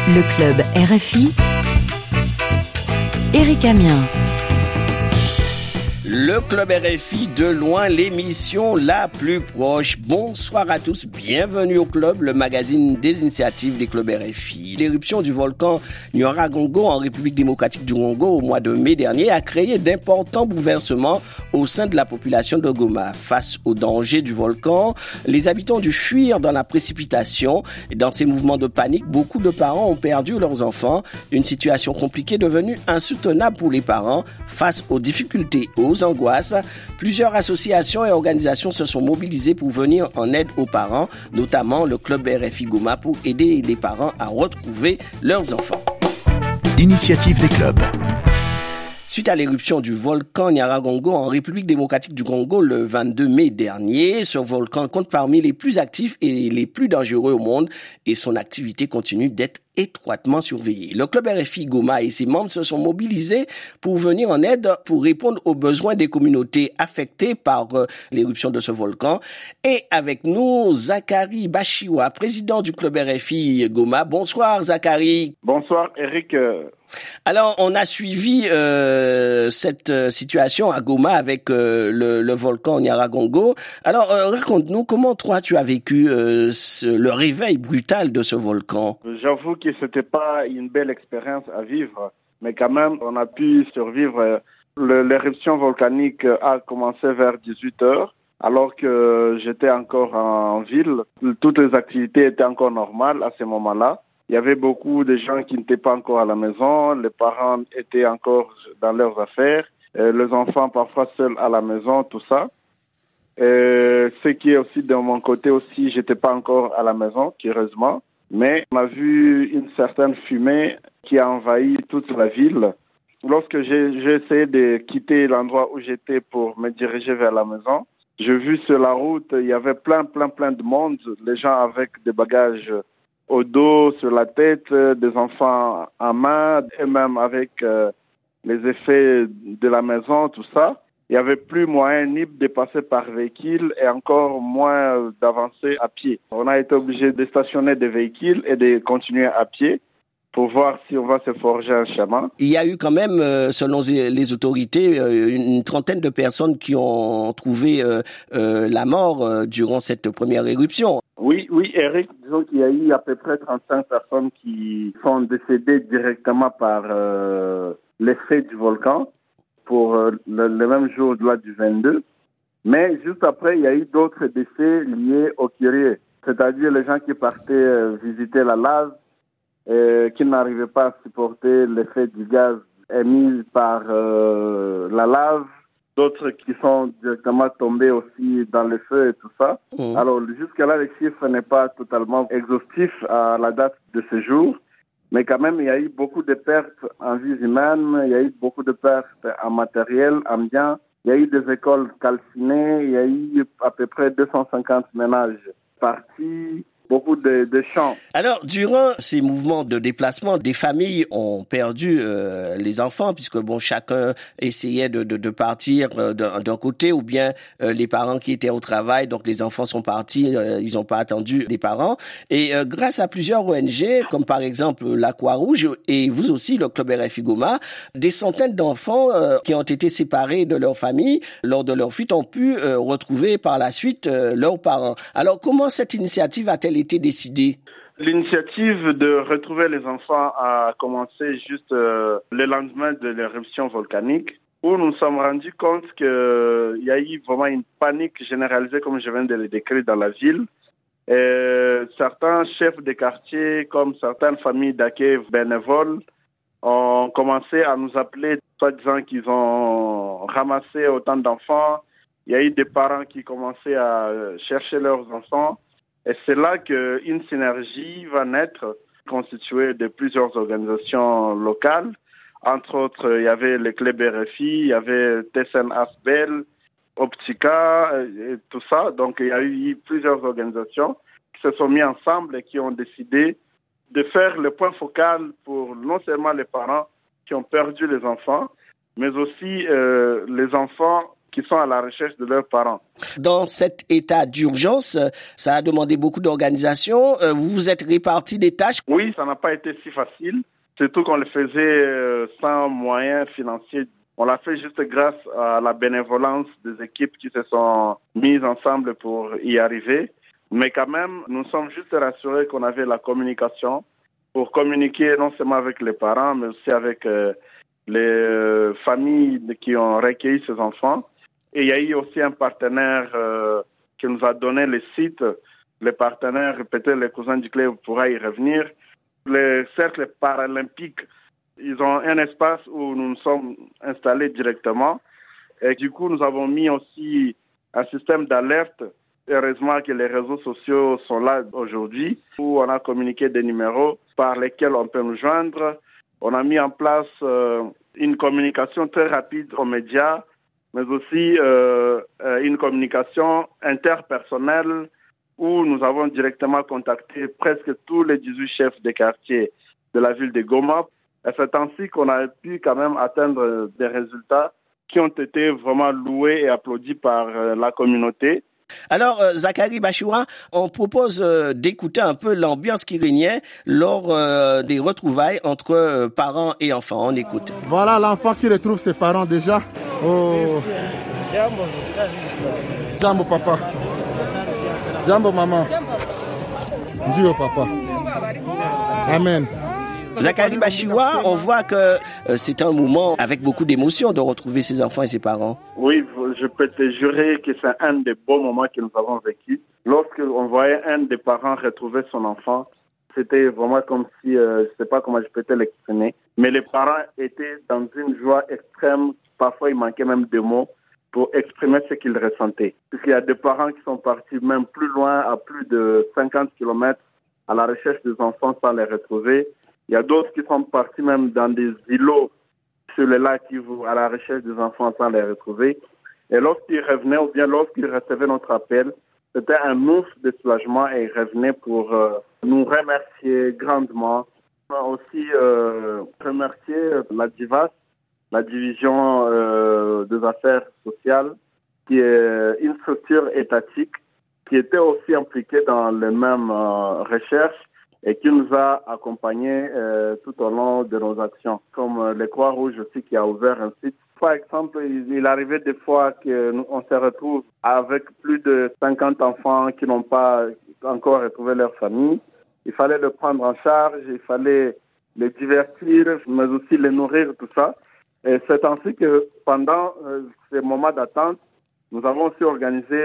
Le club RFI, Éric Amiens. Le club RFI, de loin l'émission la plus proche. Bonsoir à tous, bienvenue au club, le magazine des initiatives des clubs RFI. L'éruption du volcan Nyiragongo en République démocratique du Congo au mois de mai dernier a créé d'importants bouleversements au sein de la population de Goma. Face au danger du volcan, les habitants ont dû fuir dans la précipitation. Et dans ces mouvements de panique, beaucoup de parents ont perdu leurs enfants. Une situation compliquée devenue insoutenable pour les parents face aux difficultés, aux angoisses. Plusieurs associations et organisations se sont mobilisées pour venir en aide aux parents, notamment le club RFI Goma pour aider les parents à retrouver leurs enfants. Initiative des clubs. Suite à l'éruption du volcan Nyiragongo en République démocratique du Congo le 22 mai dernier, ce volcan compte parmi les plus actifs et les plus dangereux au monde et son activité continue d'être étroitement surveillée. Le club RFI Goma et ses membres se sont mobilisés pour venir en aide pour répondre aux besoins des communautés affectées par l'éruption de ce volcan. Et avec nous, Zachary Bachiwa, président du club RFI Goma. Bonsoir Zachary. Bonsoir Eric. Alors, on a suivi cette situation à Goma avec le volcan Nyiragongo. Alors, raconte-nous comment toi tu as vécu le réveil brutal de ce volcan. J'avoue que c'était pas une belle expérience à vivre, mais quand même, on a pu survivre. L'éruption volcanique a commencé vers 18 heures, alors que j'étais encore en ville. Toutes les activités étaient encore normales à ce moment-là. Il y avait beaucoup de gens qui n'étaient pas encore à la maison, les parents étaient encore dans leurs affaires, les enfants parfois seuls à la maison, tout ça. Ce qui est aussi de mon côté aussi, j'étais pas encore à la maison, heureusement, mais on a vu une certaine fumée qui a envahi toute la ville. Lorsque j'ai essayé de quitter l'endroit où j'étais pour me diriger vers la maison, j'ai vu sur la route, il y avait plein de monde, les gens avec des bagages au dos, sur la tête, des enfants en main, et même avec les effets de la maison, tout ça. Il n'y avait plus moyen ni de passer par véhicule et encore moins d'avancer à pied. On a été obligé de stationner des véhicules et de continuer à pied pour voir si on va se forger un chemin. Il y a eu quand même, selon les autorités, une trentaine de personnes qui ont trouvé la mort durant cette première éruption. Oui, Eric, disons qu'il y a eu à peu près 35 personnes qui sont décédées directement par l'effet du volcan pour le même jour là, du 22. Mais juste après, il y a eu d'autres décès liés au Kyrie, c'est-à-dire les gens qui partaient visiter la lave, qui n'arrivaient pas à supporter l'effet du gaz émis par la lave, d'autres qui sont directement tombés aussi dans le feu et tout ça. Alors jusqu'à là, le chiffre n'est pas totalement exhaustif à la date de ce jour, mais quand même, il y a eu beaucoup de pertes en vies humaines, il y a eu beaucoup de pertes en matériel, en biens, il y a eu des écoles calcinées, il y a eu à peu près 250 ménages partis, beaucoup de champs. Alors, durant ces mouvements de déplacement, des familles ont perdu les enfants, puisque bon, chacun essayait de partir d'un côté, ou bien les parents qui étaient au travail, donc les enfants sont partis, ils n'ont pas attendu les parents. Et grâce à plusieurs ONG, comme par exemple la Croix-Rouge et vous aussi, le club RFI Goma, des centaines d'enfants qui ont été séparés de leur famille lors de leur fuite ont pu retrouver par la suite leurs parents. Alors, comment cette initiative a-t-elle été décidée? L'initiative de retrouver les enfants a commencé juste le lendemain de l'éruption volcanique, où nous nous sommes rendus compte qu'il y a eu vraiment une panique généralisée, comme je viens de le décrire, dans la ville. Et certains chefs de quartier, comme certaines familles d'accueil bénévoles, ont commencé à nous appeler, soit disant qu'ils ont ramassé autant d'enfants. Il y a eu des parents qui commençaient à chercher leurs enfants. Et c'est là qu'une synergie va naître, constituée de plusieurs organisations locales. Entre autres, il y avait le club RFI, il y avait Tessen Asbel, Optica, et tout ça. Donc, il y a eu plusieurs organisations qui se sont mises ensemble et qui ont décidé de faire le point focal pour non seulement les parents qui ont perdu les enfants, mais aussi les enfants qui sont à la recherche de leurs parents. Dans cet état d'urgence, ça a demandé beaucoup d'organisation. Vous vous êtes répartis des tâches? Oui, ça n'a pas été si facile, surtout qu'on le faisait sans moyens financiers. On l'a fait juste grâce à la bénévolence des équipes qui se sont mises ensemble pour y arriver. Mais quand même, nous sommes juste rassurés qu'on avait la communication pour communiquer non seulement avec les parents, mais aussi avec les familles qui ont recueilli ces enfants. Et il y a eu aussi un partenaire qui nous a donné les sites. Les partenaires, peut-être les cousins du club pourraient y revenir. Les cercles paralympiques, ils ont un espace où nous nous sommes installés directement. Et du coup, nous avons mis aussi un système d'alerte. Heureusement que les réseaux sociaux sont là aujourd'hui, où on a communiqué des numéros par lesquels on peut nous joindre. On a mis en place une communication très rapide aux médias, mais aussi une communication interpersonnelle où nous avons directement contacté presque tous les 18 chefs de quartier de la ville de Goma. Et c'est ainsi qu'on a pu quand même atteindre des résultats qui ont été vraiment loués et applaudis par la communauté. Alors, Zachary Bachoua, on propose d'écouter un peu l'ambiance qui régnait lors des retrouvailles entre parents et enfants. On écoute. Voilà l'enfant qui retrouve ses parents déjà. Oh. Jambo papa. Jambo maman. Dieu papa. Amen. Zachary Bachoua, on voit que c'est un moment avec beaucoup d'émotion de retrouver ses enfants et ses parents. Oui, je peux te jurer que c'est un des beaux moments que nous avons vécu. Lorsqu'on voyait un des parents retrouver son enfant, c'était vraiment comme si, je ne sais pas comment je peux te l'exprimer, mais les parents étaient dans une joie extrême. Parfois, il manquait même de mots pour exprimer ce qu'ils ressentaient. Puisqu'il y a des parents qui sont partis même plus loin, à plus de 50 km, à la recherche des enfants sans les retrouver. Il y a d'autres qui sont partis même dans des îlots sur le lac à la recherche des enfants sans les retrouver. Et lorsqu'ils revenaient ou bien lorsqu'ils recevaient notre appel, c'était un ouf de soulagement et ils revenaient pour nous remercier grandement. On a aussi remercié la DIVAS, la division des affaires sociales, qui est une structure étatique qui était aussi impliquée dans les mêmes recherches et qui nous a accompagnés tout au long de nos actions, comme les Croix-Rouges aussi qui a ouvert un site. Par exemple, il arrivait des fois qu'on se retrouve avec plus de 50 enfants qui n'ont pas encore retrouvé leur famille. Il fallait les prendre en charge, il fallait les divertir, mais aussi les nourrir, tout ça. Et c'est ainsi que pendant ces moments d'attente, nous avons aussi organisé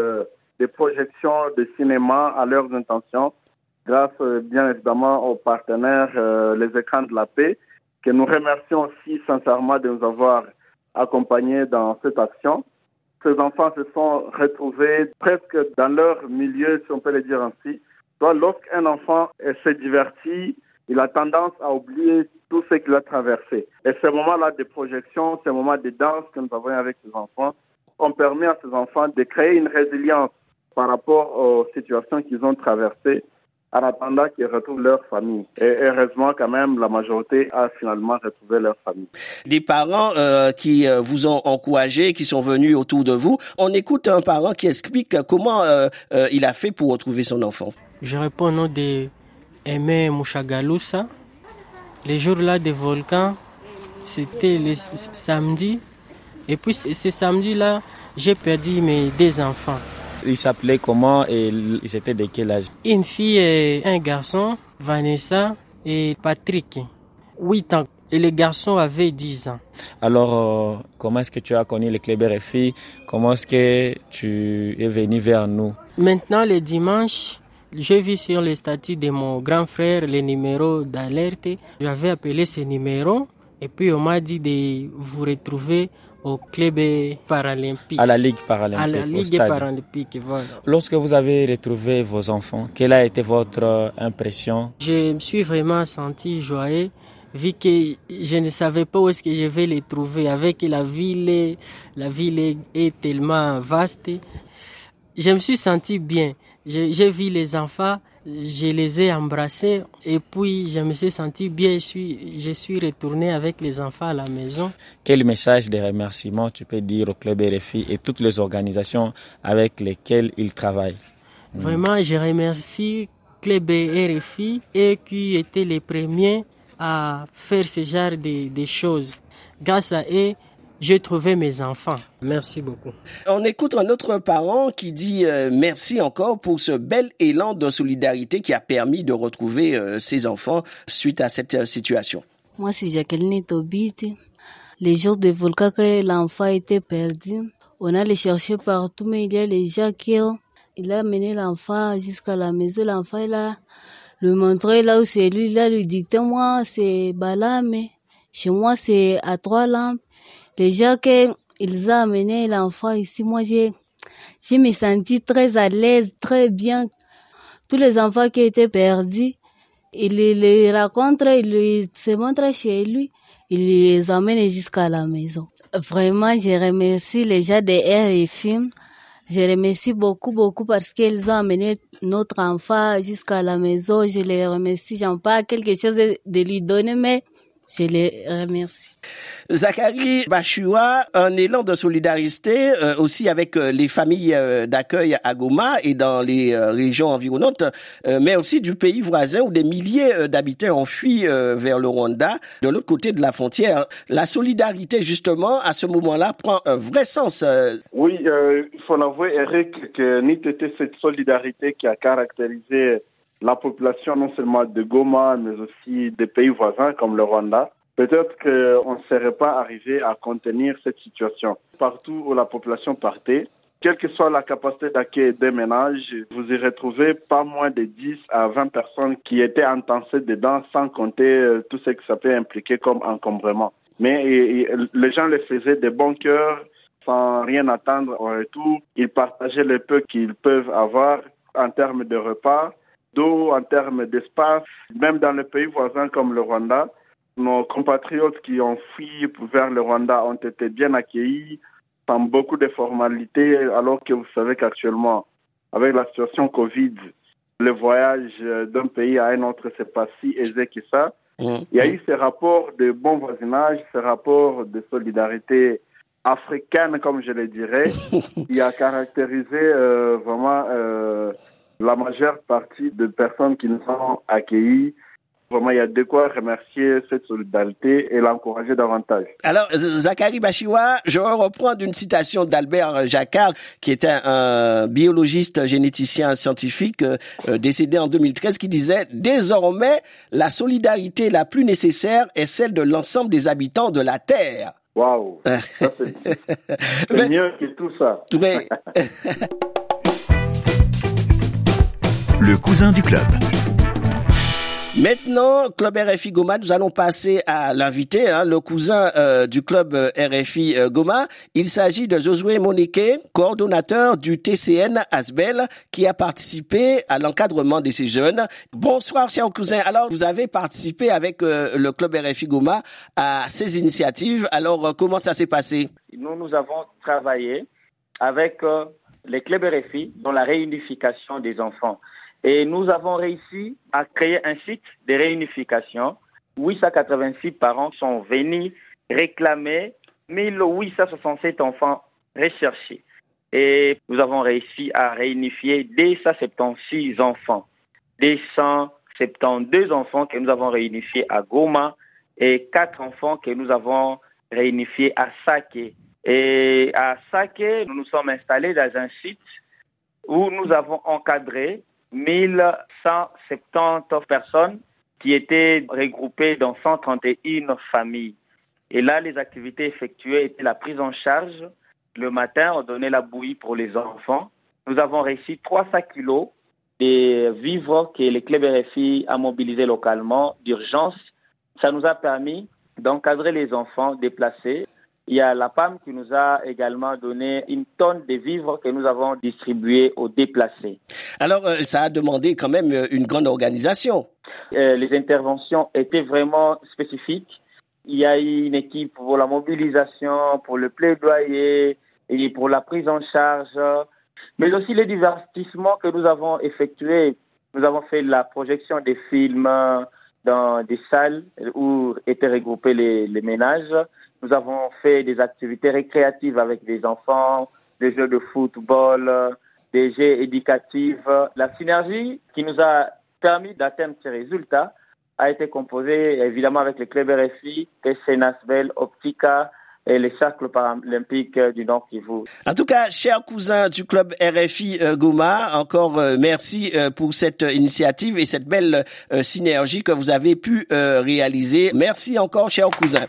des projections de cinéma à leurs intentions, grâce bien évidemment aux partenaires, les écrans de la paix, que nous remercions aussi sincèrement de nous avoir accompagnés dans cette action. Ces enfants se sont retrouvés presque dans leur milieu, si on peut le dire ainsi. Donc, lorsqu'un enfant se divertit, il a tendance à oublier tout ce qu'il a traversé. Et ces moments-là de projection, ces moments de danse que nous avons avec ces enfants, ont permis à ces enfants de créer une résilience par rapport aux situations qu'ils ont traversées, en attendant qu'ils retrouvent leur famille. Et heureusement, quand même, la majorité a finalement retrouvé leur famille. Des parents qui vous ont encouragé, qui sont venus autour de vous. On écoute un parent qui explique comment il a fait pour retrouver son enfant. Je réponds au nom de Aimé Mouchagaloussa. Les jours-là des volcans, c'était le samedi. Et puis, ce samedi-là, j'ai perdu mes deux enfants. Ils s'appelaient comment et ils étaient de quel âge? Une fille et un garçon, Vanessa et Patrick, 8 ans. Et le garçon avait 10 ans. Alors, comment est-ce que tu as connu le club RFI? Comment est-ce que tu es venu vers nous? Maintenant, le dimanche, j'ai vu sur le statut de mon grand frère les numéros d'alerte. J'avais appelé ces numéros et puis on m'a dit de vous retrouver au club paralympique. À la Ligue paralympique. À la Ligue paralympique, voilà. Lorsque vous avez retrouvé vos enfants, quelle a été votre impression? Je me suis vraiment senti joyeux, vu que je ne savais pas où est-ce que je vais les trouver. Avec la ville est tellement vaste. Je me suis senti bien. J'ai vu les enfants je les ai embrassés et puis je me suis senti bien. Je suis retourné avec les enfants à la maison. Quel message de remerciement tu peux dire au Club RFI et toutes les organisations avec lesquelles ils travaillent? Vraiment, je remercie Club RFI et qui étaient les premiers à faire ce genre de choses. Grâce à eux, j'ai trouvé mes enfants. Merci beaucoup. On écoute un autre parent qui dit merci encore pour ce bel élan de solidarité qui a permis de retrouver ses enfants suite à cette situation. Moi, c'est Jacqueline Tobite. Les jours de volcan, quand l'enfant était perdu, on allait chercher partout, mais il y a les gens il a mené l'enfant jusqu'à la maison. L'enfant, il a le montré là où c'est lui. Il a lui dicté, moi, c'est Balam. Chez moi, c'est à 3 lampes. Déjà qu'ils ont amené l'enfant ici, moi, j'ai me senti très à l'aise, très bien. Tous les enfants qui étaient perdus, il les raconte, il se montre chez lui, il les emmène jusqu'à la maison. Vraiment, je remercie les gens de RFI. Je remercie beaucoup parce qu'ils ont amené notre enfant jusqu'à la maison. Je les remercie. J'en pas quelque chose de lui donner, mais je les remercie. Zachary Bachioua, un élan de solidarité aussi avec les familles d'accueil à Goma et dans les régions environnantes, mais aussi du pays voisin où des milliers d'habitants ont fui vers le Rwanda, de l'autre côté de la frontière. La solidarité, justement, à ce moment-là, prend un vrai sens. Oui, il faut l'avouer, Eric, que n'eût été cette solidarité qui a caractérisé la population non seulement de Goma, mais aussi des pays voisins comme le Rwanda, peut-être qu'on ne serait pas arrivé à contenir cette situation. Partout où la population partait, quelle que soit la capacité d'accueil des ménages, vous y retrouvez pas moins de 10 à 20 personnes qui étaient entassées dedans, sans compter tout ce que ça peut impliquer comme encombrement. Mais les gens le faisaient de bon cœur, sans rien attendre en retour. Ils partageaient le peu qu'ils peuvent avoir en termes de repas, d'eau, en termes d'espace. Même dans les pays voisins comme le Rwanda, nos compatriotes qui ont fui vers le Rwanda ont été bien accueillis sans beaucoup de formalités, alors que vous savez qu'actuellement, avec la situation Covid, le voyage d'un pays à un autre, c'est pas si aisé que ça. Il y a eu ces rapports de bon voisinage, ces rapports de solidarité africaine, comme je le dirais, qui a caractérisé vraiment la majeure partie de personnes qui nous ont accueillis. Vraiment, il y a de quoi remercier cette solidarité et l'encourager davantage. Alors, Zachary Bachioua, je reprends d'une citation d'Albert Jacquard, qui était un biologiste généticien scientifique décédé en 2013, qui disait « Désormais, la solidarité la plus nécessaire est celle de l'ensemble des habitants de la Terre. » Waouh, c'est mieux que tout ça. Mais... Le cousin du club. Maintenant, Club RFI Goma, nous allons passer à l'invité, le cousin du Club RFI Goma. Il s'agit de Josué Moneke, coordonnateur du TCN Asbel, qui a participé à l'encadrement de ces jeunes. Bonsoir, cher cousin. Alors, vous avez participé avec le Club RFI Goma à ces initiatives. Alors, comment ça s'est passé? Nous avons travaillé avec les clubs RFI dans la réunification des enfants. Et nous avons réussi à créer un site de réunification. 886 parents sont venus réclamer 1867 enfants recherchés. Et nous avons réussi à réunifier 276 enfants. 272 enfants que nous avons réunifiés à Goma et 4 enfants que nous avons réunifiés à Sake. Et à Sake, nous nous sommes installés dans un site où nous avons encadré 1170 personnes qui étaient regroupées dans 131 familles. Et là, les activités effectuées étaient la prise en charge. Le matin, on donnait la bouillie pour les enfants. Nous avons réussi 300 kilos de vivres que les clubs RFI a mobilisés localement d'urgence. Ça nous a permis d'encadrer les enfants déplacés. Il y a la PAM qui nous a également donné 1 tonne de vivres que nous avons distribués aux déplacés. Alors, ça a demandé quand même une grande organisation. Les interventions étaient vraiment spécifiques. Il y a eu une équipe pour la mobilisation, pour le plaidoyer et pour la prise en charge, mais aussi les divertissements que nous avons effectués. Nous avons fait la projection des films dans des salles où étaient regroupés les ménages. Nous avons fait des activités récréatives avec des enfants, des jeux de football, des jeux éducatifs. La synergie qui nous a permis d'atteindre ces résultats a été composée évidemment avec le club RFI, TC Nasbel, Optica et les cercles paralympiques du Nord Kivu. En tout cas, chers cousins du club RFI Goma, encore merci pour cette initiative et cette belle synergie que vous avez pu réaliser. Merci encore, chers cousins.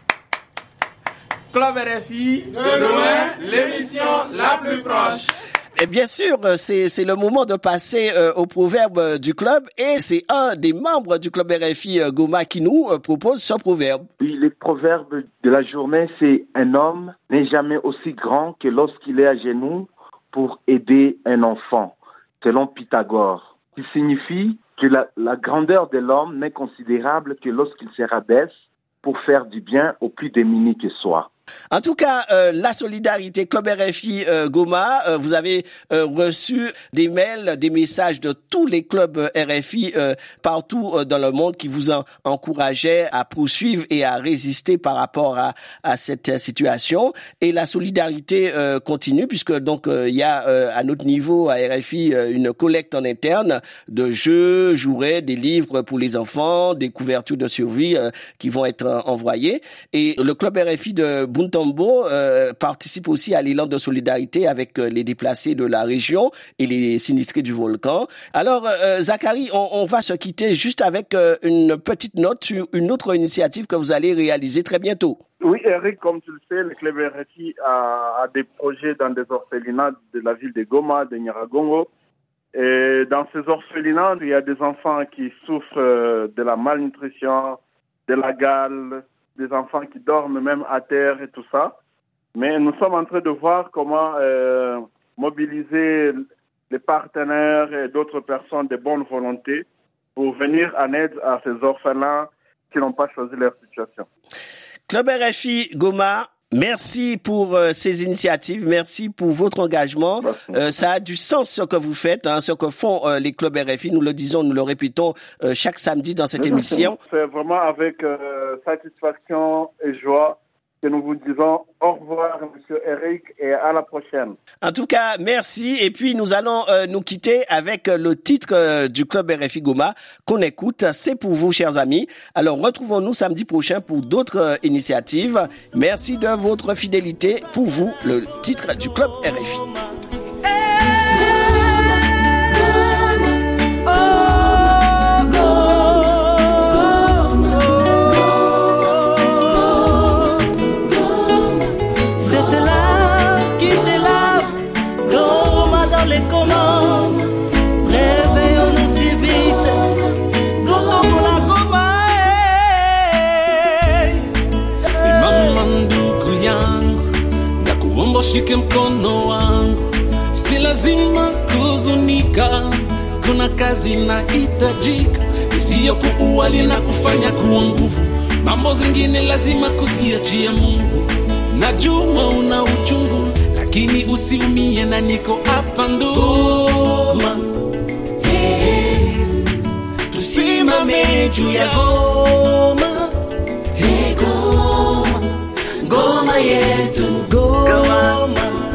Club RFI, de loin, l'émission la plus proche. Et bien sûr, c'est le moment de passer au proverbe du club et c'est un des membres du club RFI Goma qui nous propose ce proverbe. Oui, le proverbe de la journée, c'est « Un homme n'est jamais aussi grand que lorsqu'il est à genoux pour aider un enfant », selon Pythagore. Qui signifie que la grandeur de l'homme n'est considérable que lorsqu'il se rabaisse pour faire du bien aux plus démunis que soi. En tout cas, la solidarité Club RFI Goma, vous avez reçu des mails, des messages de tous les clubs RFI partout dans le monde qui vous encourageaient à poursuivre et à résister par rapport à cette situation. Et la solidarité continue puisque donc il y a à notre niveau à RFI une collecte en interne de jeux, jouets, des livres pour les enfants, des couvertures de survie qui vont être envoyées. Et le club RFI de Buntombo participe aussi à l'élan de solidarité avec les déplacés de la région et les sinistrés du volcan. Alors, Zachary, on va se quitter juste avec une petite note sur une autre initiative que vous allez réaliser très bientôt. Oui, Eric, comme tu le sais, le club RFI a des projets dans des orphelinats de la ville de Goma, de Nyiragongo. Et dans ces orphelinats, il y a des enfants qui souffrent de la malnutrition, de la gale, des enfants qui dorment même à terre et tout ça. Mais nous sommes en train de voir comment mobiliser les partenaires et d'autres personnes de bonne volonté pour venir en aide à ces orphelins qui n'ont pas choisi leur situation. Club RFI Goma, merci pour ces initiatives, merci pour votre engagement. Ça a du sens ce que vous faites, ce que font les clubs RFI. Nous le disons, nous le répétons chaque samedi dans cette émission. C'est vraiment avec satisfaction et joie que nous vous disons au revoir, Monsieur Eric, et à la prochaine. En tout cas, merci. Et puis, nous allons nous quitter avec le titre du club RFI Goma qu'on écoute. C'est pour vous, chers amis. Alors, retrouvons-nous samedi prochain pour d'autres initiatives. Merci de votre fidélité. Pour vous, le titre du club RFI. Shike mkono wangu, si lazima kuzunika, kuna kazi inahitajika, isiyo kuuali na kufanya kuwa nguvu. Mambo zingine lazima kuziachia Mungu. Najua una uchungu, lakini usiumie na niko hapa ndugu. Tusimame juu ya Goma, Goma, Goma yetu, Goma,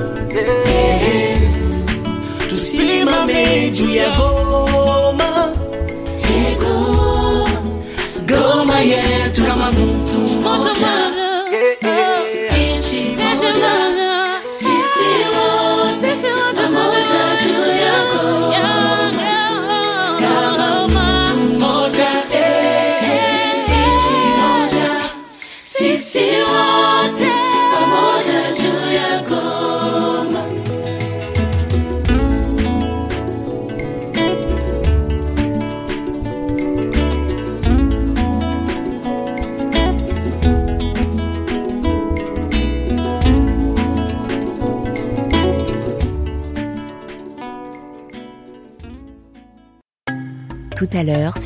tusimame juu ya Goma, Goma, Goma yetu kama mtu mmoja, nchi moja, sisi wote pamoja juu ya Goma, kama mtu mmoja, nchi moja, sisi wote pamoja juu ya Goma. Tout à l'heure